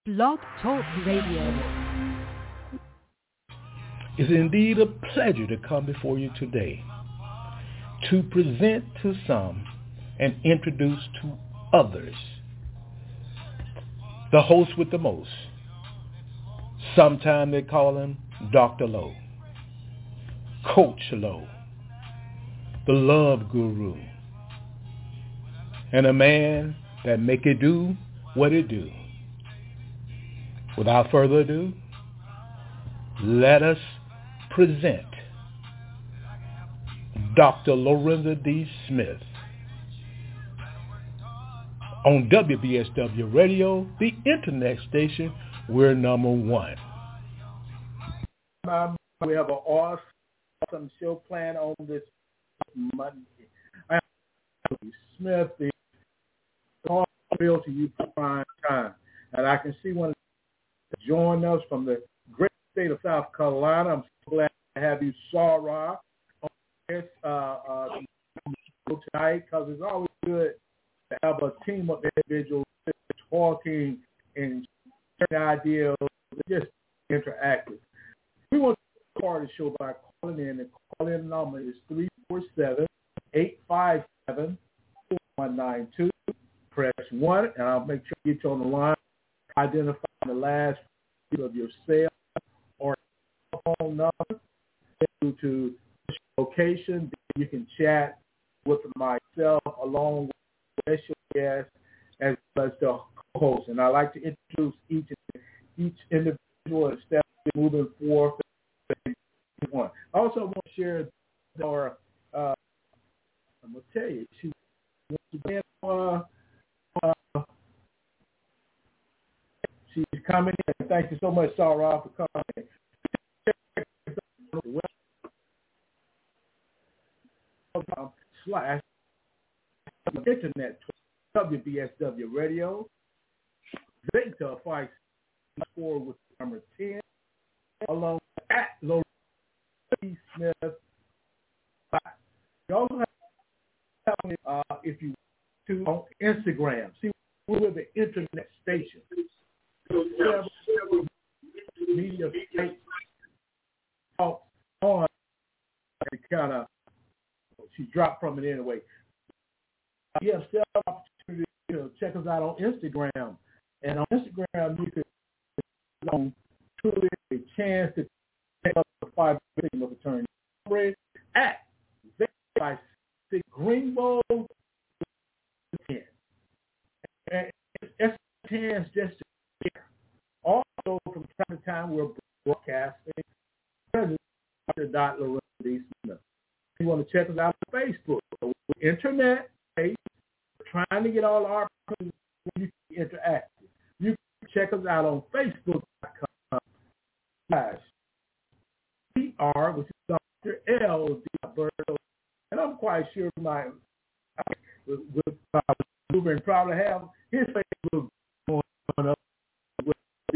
Blog Talk Radio. It's indeed a pleasure to come before you today to present to some and introduce to others the host with the most. Sometimes they call him Dr. Lowe, Coach Lowe, the love guru, and a man that make it do what it do. Without further ado, let us present Dr. Lorenzo D. Smith on WBSW Radio, the internet station. We're number one. We have an awesome show planned on this Monday. I am Smith, the real to you for prime time, and I can see one join us from the great state of South Carolina. I'm so glad to have you, Sarah, on this tonight, because it's always good to have a team of individuals talking and sharing ideas, just interactive. We want to start the show by calling in. The call-in number is 347-857-4192. Press 1, and I'll make sure to get you on the line. Identify the last of your cell or phone number due to location. You can chat with myself along with the special guest as well as the host. And I'd like to introduce each individual and step moving forward. I also want to share our, I'm going to tell you, she she's coming in. Thank you so much, Sarah, for coming in. / internet WBSW Radio. Victor 54 with number 10, along with at Lorenzo Smith. You also have if you to on Instagram. See, we're the internet station. Several media sites talk on kind of. She dropped from it anyway. You have several opportunities to check us out on Instagram. And on Instagram, you could on truly a chance to take up the 5 victim of attorney at by 6 Greenbow 10. And it's a chance just to share. Also, from time to time, we're broadcasting Lorenzo D. Smith. You want to check us out on Facebook. So internet page, we're trying to get all our opportunities when you can interact. You can check us out on Facebook.com/PR, which is Dr. L. D. Alberto. And I'm quite sure my Ruben probably have his Facebook going up with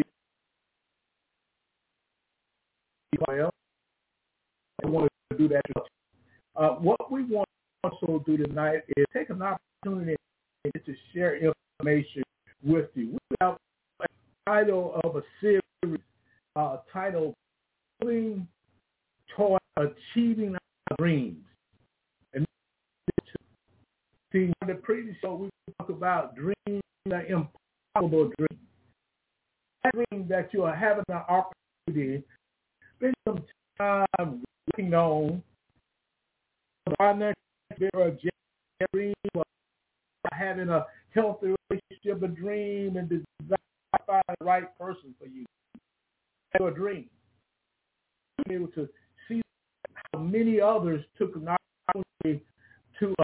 well. I want to do that. What we want to also do tonight is take an opportunity to share information with you. We have a title of a series titled Moving Toward Achieving Our Dreams. And see, in the previous show, we talked about dreams, the impossible dream. That dream that you are having an opportunity to spend some time working on financial dream, or having a healthy relationship, a dream, and desire to find the right person for you. Your dream. Be able to see how many others took an opportunity to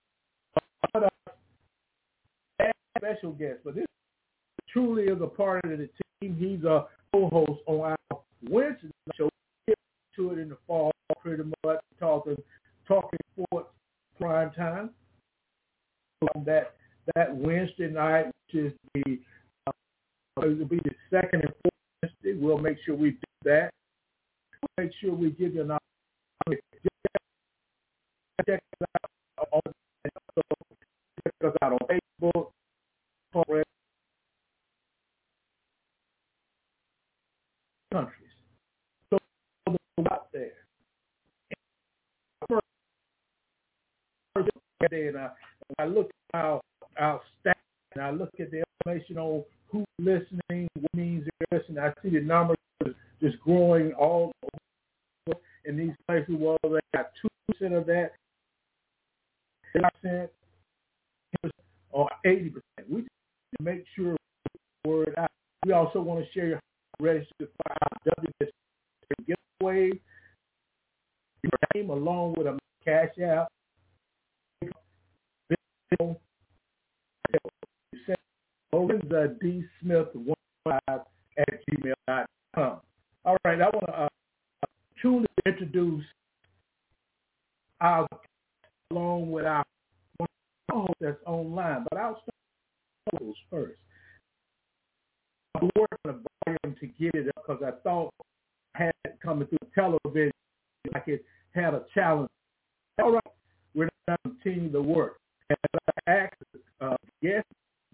add special guest. But this truly is a part of the team. He's a co-host on our Wednesday show. To it in the fall, pretty much talking sports prime time. On that Wednesday night, which is it'll be the second and fourth Wednesday. We'll make sure we do that. We'll make sure we give you an opportunity. Check us out on Facebook, countries. So out there. And I look at our stats, and I look at the information on who's listening, what means they're listening. I see the numbers just growing all over in these places. Well, they got 2% of that, 10% or 80%. We just make sure we word out. We also want to share your register for our WS giveaway, your name along with a cash app. Lorenza D. Smith 15@gmail.com. All right, I want to truly introduce our along with our host that's online, but I'll start with those first. I'm working on a volume to get it up because I thought I had it coming through television like it had a challenge. All right, we're going to continue the work. And I asked guests,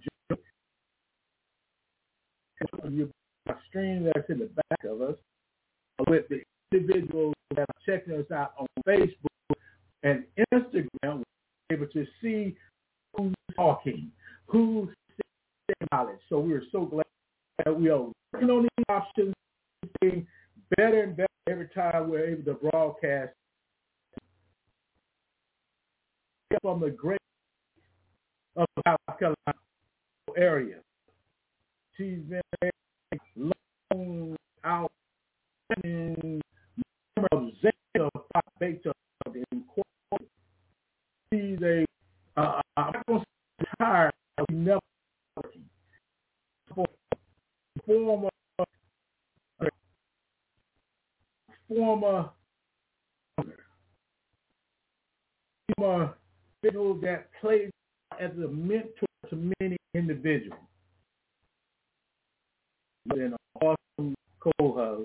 a stream that's in the back of us with the individuals that are checking us out on Facebook and Instagram. We're able to see who's talking, who's saying knowledge. So we're so glad that we are working on these options, getting better and better every time we're able to broadcast from the great of the South Carolina area. She's been long out in of Zeta Beta in court. She's a I'm going to say retired, never working. Former individual that played as a mentor to many individuals. An awesome co-host.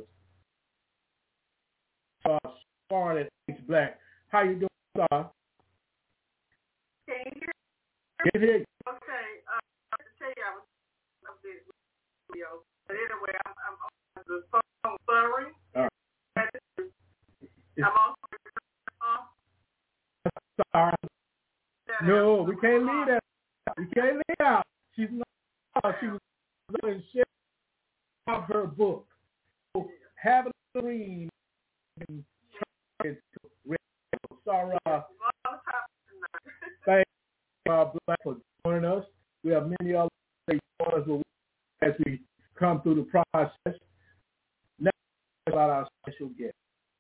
Star at H Black. How you doing, Star? Can you hear me? Get here. Okay. I have to tell you, I was on this video, but anyway, I'm on the phone buffering. I'm also Star. No, we can't leave that. We can't leave out. She's not. She was going to share out her book. So have a read and try to read. Sarah, thank you, Black, for joining us. We have many other join us as we come through the process. Now about our special guest.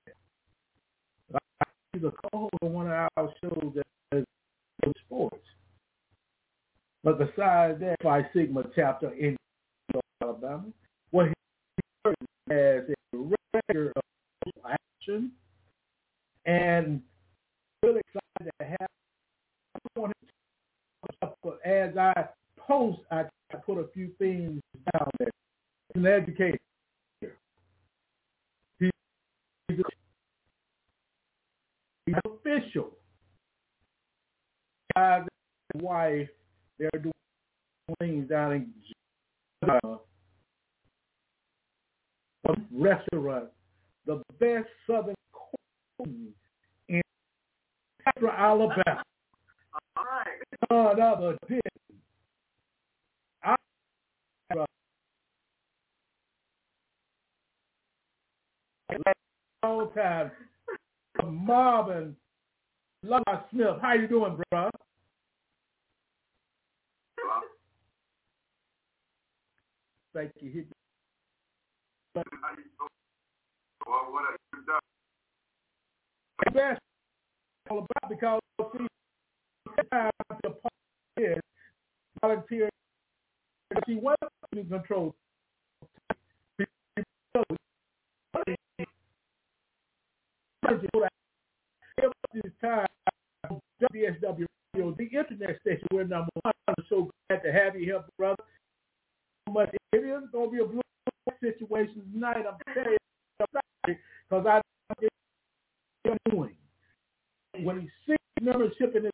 He's a co-host of one of our shows that is sports. But besides that, Phi Sigma chapter in Alabama, what he serves as a record of action, and really excited to have him. As I post, I put a few things down there. He's an educator. He's official. His wife, they're doing things down in a restaurant, the best Southern cuisine in Central Alabama. all right. None other than long time, Marvin Lala Smith. How you doing, bro? Thank you. What have you done? That's all about because the part is volunteer. See what you control. This time, WSW Radio, the internet station, we're number one. I'm so glad to have you here, brother. But it is going to be a blue situation tonight. I'm telling you, because I know what you're doing. When he sees membership in this